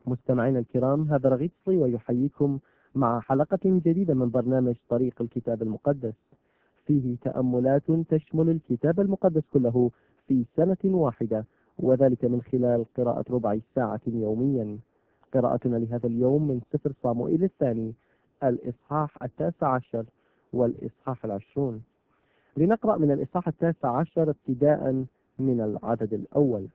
مستمعينا الكرام، هذا رغيد صلي ويحييكم مع حلقة جديدة من برنامج طريق الكتاب المقدس، فيه تأملات تشمل الكتاب المقدس كله في سنة واحدة، وذلك من خلال قراءة ربع ساعة يوميا. قراءتنا لهذا اليوم من سفر صموئيل الثاني، الإصحاح 19 والإصحاح 20. لنقرأ من الإصحاح 19 ابتداء من العدد الأول.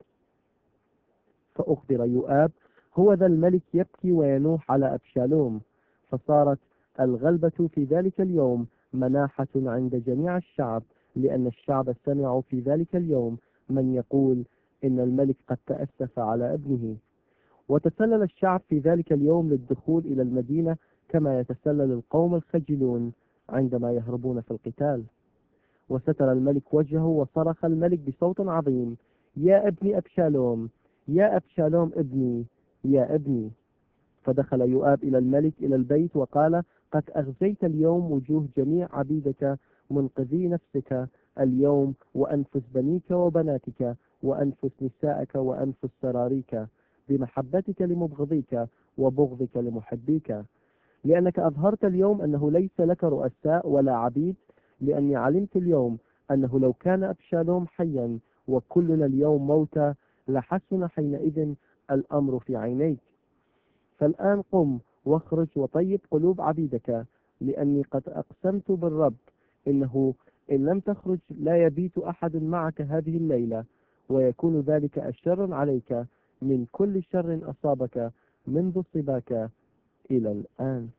فأخبر يؤاب: هو ذا الملك يبكي وينوح على أبشالوم. فصارت الغلبة في ذلك اليوم مناحة عند جميع الشعب، لأن الشعب سمعوا في ذلك اليوم من يقول إن الملك قد تأسف على ابنه. وتسلل الشعب في ذلك اليوم للدخول إلى المدينة، كما يتسلل القوم الخجلون عندما يهربون في القتال. وستر الملك وجهه، وصرخ الملك بصوت عظيم: يا ابن أبشالوم، يا أبشالوم ابني، يا ابني. فدخل يؤاب إلى الملك إلى البيت وقال: قد أغزيت اليوم وجوه جميع عبيدك منقذي نفسك اليوم، وأنفس بنيك وبناتك، وأنفس نسائك، وأنفس سراريك، بمحبتك لمبغضيك وبغضك لمحبيك، لأنك أظهرت اليوم أنه ليس لك رؤساء ولا عبيد، لأني علمت اليوم أنه لو كان أبشالوم حيا وكلنا اليوم موتى لحسن حينئذ الأمر في عينيك. فالآن قم واخرج وطيب قلوب عبيدك، لأني قد أقسمت بالرب إنه إن لم تخرج لا يبيت أحد معك هذه الليلة، ويكون ذلك أشر عليك من كل شر أصابك منذ صباك إلى الآن.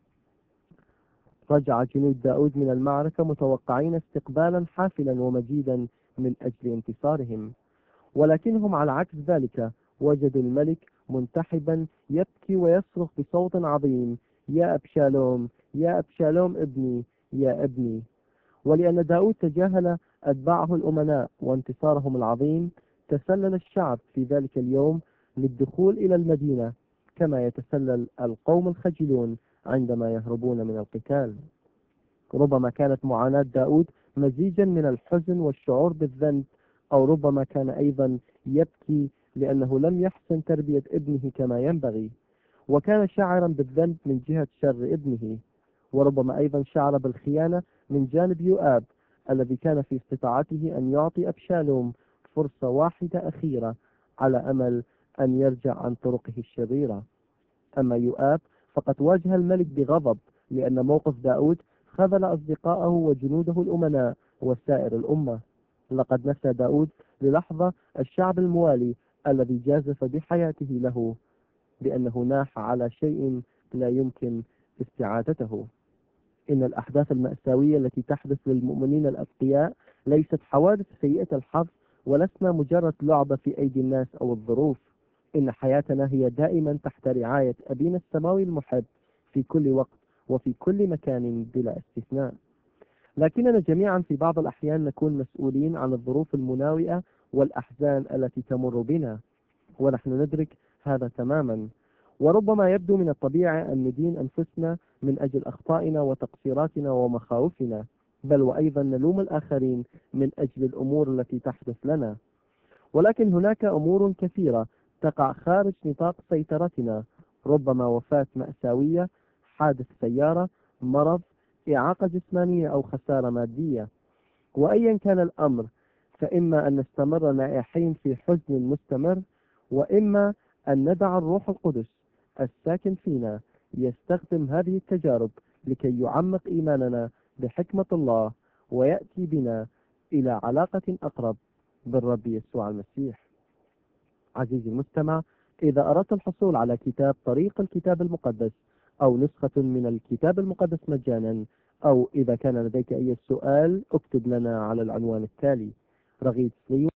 رجع جنود داود من المعركة متوقعين استقبالا حافلا ومجيدا من أجل انتصارهم، ولكنهم على عكس ذلك وجدوا الملك منتحبا يبكي ويصرخ بصوت عظيم: يا أبشالوم، يا أبشالوم ابني، يا ابني. ولأن داود تجاهل أتباعه الأمناء وانتصارهم العظيم، تسلل الشعب في ذلك اليوم للدخول إلى المدينة، كما يتسلل القوم الخجلون عندما يهربون من القتال. ربما كانت معاناة داود مزيجا من الحزن والشعور بالذنب، أو ربما كان أيضا يبكي لأنه لم يحسن تربية ابنه كما ينبغي، وكان شاعرا بالذنب من جهة شر ابنه. وربما أيضا شعر بالخيانة من جانب يؤاب، الذي كان في استطاعته أن يعطي أبشالوم فرصة واحدة أخيرة على أمل أن يرجع عن طرقه الشريرة. أما يؤاب فقد واجه الملك بغضب، لأن موقف داود خذل أصدقائه وجنوده الأمناء وسائر الأمة. لقد نسى داود للحظة الشعب الموالي الذي جازف بحياته له، بأنه ناح على شيء لا يمكن استعادته. إن الأحداث المأساوية التي تحدث للمؤمنين الأتقياء ليست حوادث سيئة الحظ، ولسنا مجرد لعبة في أيدي الناس أو الظروف. إن حياتنا هي دائما تحت رعاية أبينا السماوي المحب في كل وقت وفي كل مكان بلا استثناء. لكننا جميعا في بعض الأحيان نكون مسؤولين عن الظروف المناوئة والأحزان التي تمر بنا، ونحن ندرك هذا تماما. وربما يبدو من الطبيعي أن ندين أنفسنا من أجل أخطائنا وتقصيراتنا ومخاوفنا، بل وأيضا نلوم الآخرين من أجل الأمور التي تحدث لنا. ولكن هناك أمور كثيرة تقع خارج نطاق سيطرتنا، ربما وفاة مأساوية، حادث سيارة، مرض، إعاقة جسمانية أو خسارة مادية. وأيا كان الأمر، فإما أن نستمر نائحين في حزن مستمر، وإما أن ندع الروح القدس الساكن فينا يستخدم هذه التجارب لكي يعمق إيماننا بحكمة الله، ويأتي بنا إلى علاقة أقرب بالرب يسوع المسيح. عزيزي المستمع، إذا أردت الحصول على كتاب طريق الكتاب المقدس أو نسخة من الكتاب المقدس مجانا، أو إذا كان لديك أي سؤال، اكتب لنا على العنوان التالي: رغيد سليم